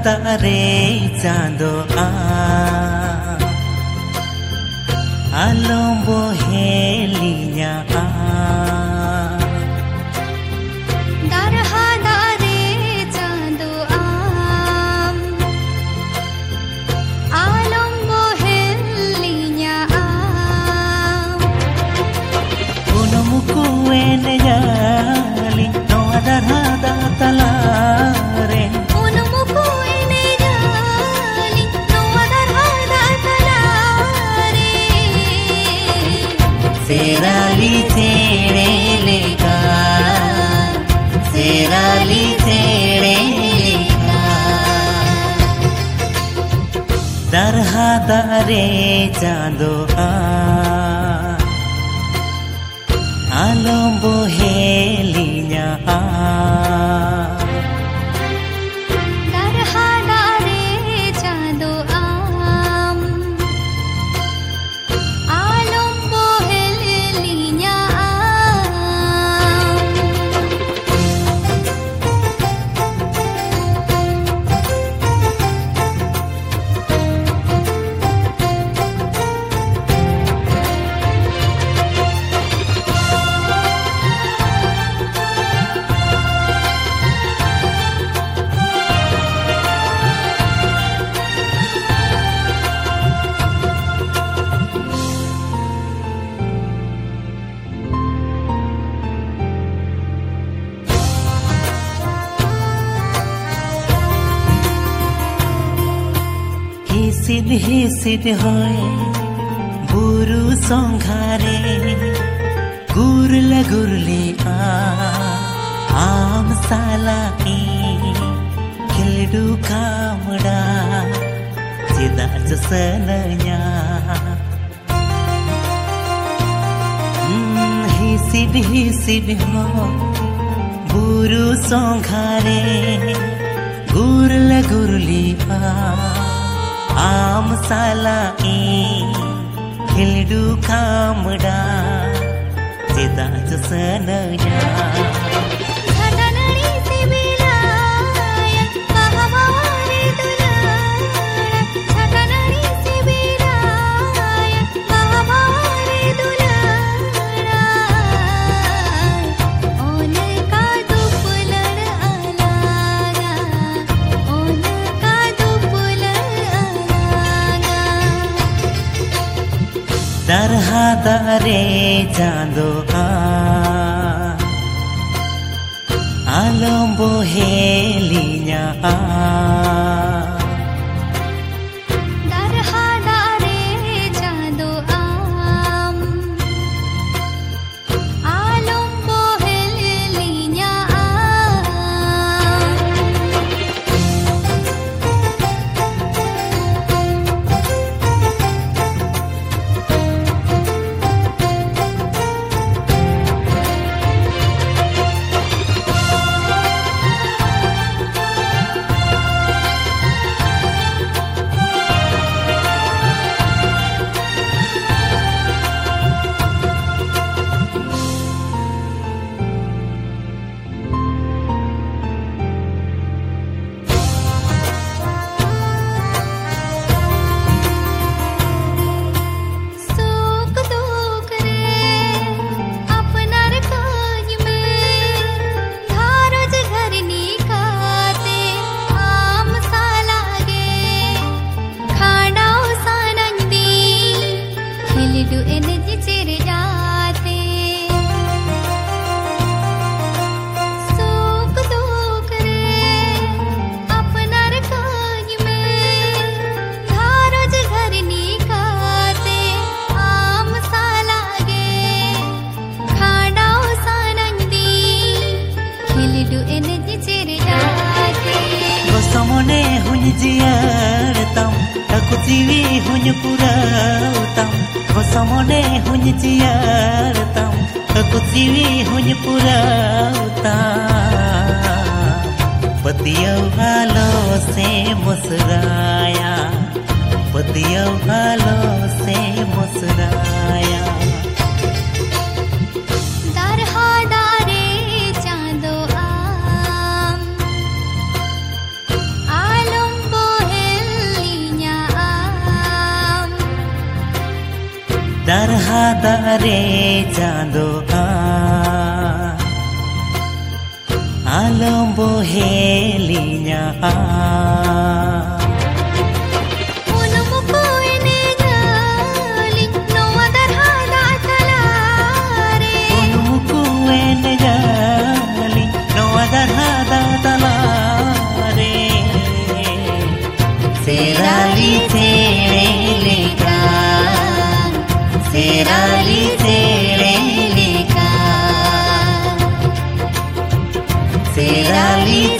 तारे चांदो आलम बोहेलिnya darha dare chandu alam bohelinya unumuku eneyali no darha da talare unumuku eneyali no darha da talare serali tere leka serali tere leka darha dare chando alam bohelinya darha dare chandu alam bohelinya hisid hoy buru songhare gurli am salai khildu kamda cida jasananya hisid hoy buru songhare gurli आम सालाई खिलडू खामड़ा चिदा जसनया छटनड़ी से बिलाया महावारी दुलारा छटनड़ी से बिलाया महावारी दुलारा उनका दुपलड़ अलागा उनका दुपलड़ darha dare chando alam bohelinya darha dare chandu alam bohelinya Gosomone huny jiar tam takut jiwi huny purau tam Gosomone huny jiar tam takut jiwi huny purau tam Patiyau halo se musraya Patiyau halo se musraya darha dare chando alam दारे चाँदो आलम बोहेलिnya Serali cereleka, serali cereleka, serali